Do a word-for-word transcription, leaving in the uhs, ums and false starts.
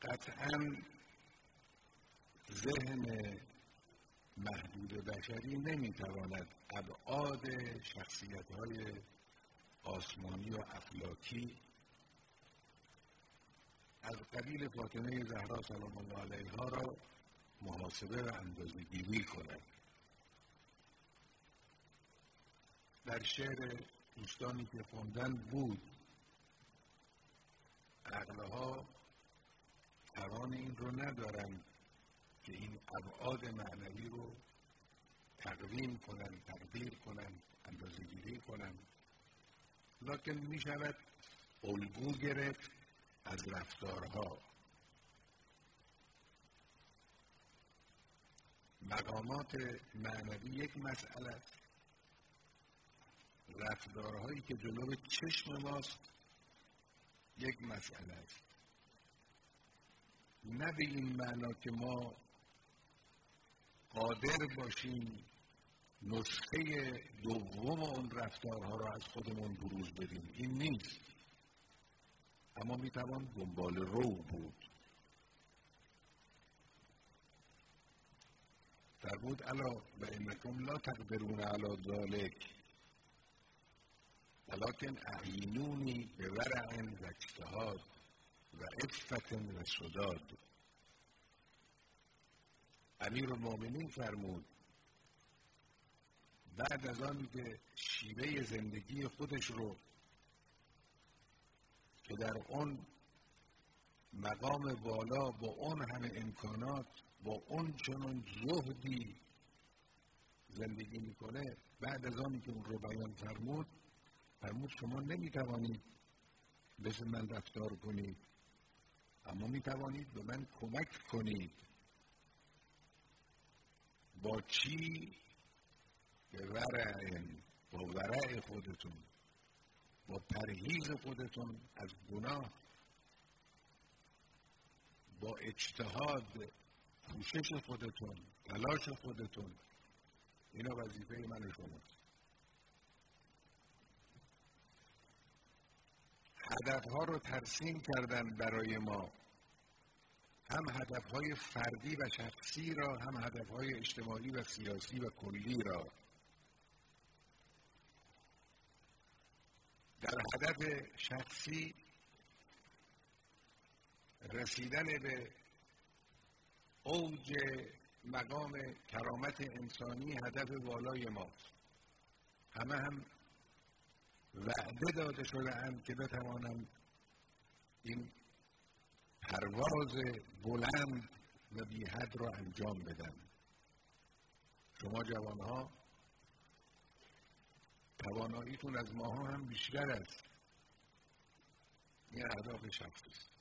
قطعاً ذهن محدود بشری نمیتواند ابعاد شخصیت‌های آسمانی و افلاکی از قبیل فاطمه زهرا سلام الله علیها را محاسبه و اندازه‌گیری کند. در شعر دوستانی که خوندن بود عقلها توان این رو ندارند که این ابعاد معنوی رو تقویم کنند، تقدیر کنند، اندازه‌گیری کنند، لکن می شود الگو گرفت از رفتارها. مقامات معنوی یک مسئله است، رفتارهایی که جلو چشم ماست یک مسئله است. نه به این معنا که ما قادر باشیم نسخه دوم اون رفتارها را از خودمون بروز بدیم، این نیست، اما میتوان دنبال رو بود. فرمود الا و انکم لا تقدرون علی ذلک ولکن اعینونی بورع و اجتهاد و عفت و سداد. امیرالمؤمنین فرمود بعد از آن که شیوه زندگی خودش رو که در اون مقام بالا با اون همه امکانات با اون چنون زهدی زندگی میکنه، بعد از آن که اون رو بیان فرمود فرمود شما نمیتوانید مثل من رفتار کنید، اما میتوانید به من کمک کنید. با چی؟ به ورع، با ورع خودتون، با پرهیز خودتون از گناه، با اجتهاد، کوشش خودتون، تلاش خودتون. اینا وظیفه من و شماست. هدفها رو ترسیم کردن برای ما، هم هدفهای فردی و شخصی را، هم هدفهای اجتماعی و سیاسی و کلی را. در هدف شخصی رسیدن به اوج مقام کرامت انسانی هدف والای ماست. همه هم وعده داده شده اند که بتوانند این پرواز بلند و بی حد را انجام بدن. شما جوانها تواناییتون از ماها هم بیشتر است. این اهداف شخصی است.